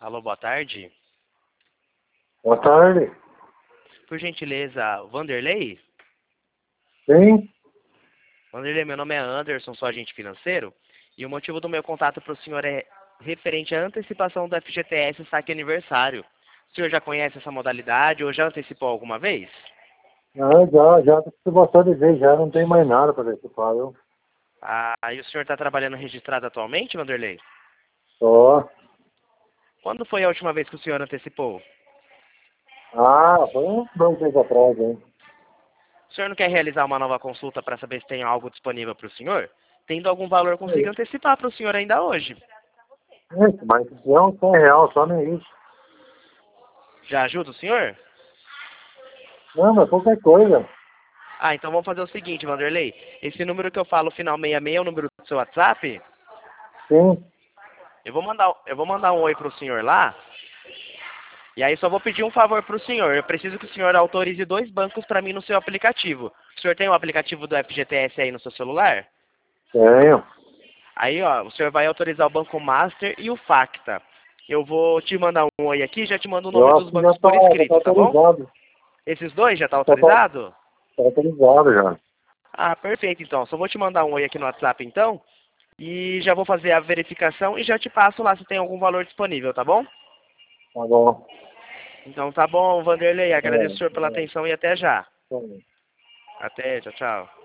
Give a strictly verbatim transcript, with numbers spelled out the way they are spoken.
Alô, boa tarde. Boa tarde. Por gentileza, Vanderlei? Sim? Vanderlei, meu nome é Anderson, sou agente financeiro. E o motivo do meu contato para o senhor é referente à antecipação do F G T S Saque Aniversário. O senhor já conhece essa modalidade ou já antecipou alguma vez? Ah, já, já tô bastante vez, já não tem mais nada para participar, viu? Ah, e o senhor está trabalhando registrado atualmente, Vanderlei? Só. Quando foi a última vez que o senhor antecipou? Ah, foi uns dois dias atrás, hein? O senhor não quer realizar uma nova consulta para saber se tem algo disponível para o senhor? Tendo algum valor, eu consigo antecipar para o senhor ainda hoje. Isso, mas é um cem real, só nem isso. Já ajuda o senhor? Não, mas qualquer coisa. Ah, então vamos fazer o seguinte, Vanderlei. Esse número que eu falo, final sessenta e seis, é o número do seu WhatsApp? Sim. Eu vou mandar, eu vou mandar um oi pro senhor lá. E aí só vou pedir um favor pro senhor. Eu preciso que o senhor autorize dois bancos para mim no seu aplicativo. O senhor tem o aplicativo do F G T S aí no seu celular? Tenho. Aí, ó, o senhor vai autorizar o Banco Master e o Facta. Eu vou te mandar um oi aqui e já te mando o Eu nome dos acho que já bancos tá, por já tá escrito, tá bom? autorizado. Esses dois já tá Já tá, autorizado? tá autorizado já. Ah, perfeito então. Só vou te mandar um oi aqui no WhatsApp então. E já vou fazer a verificação e já te passo lá se tem algum valor disponível, tá bom? Tá bom. Então tá bom, Vanderlei. É, Agradeço o senhor pela é, atenção e até já. é. Até, tchau, tchau.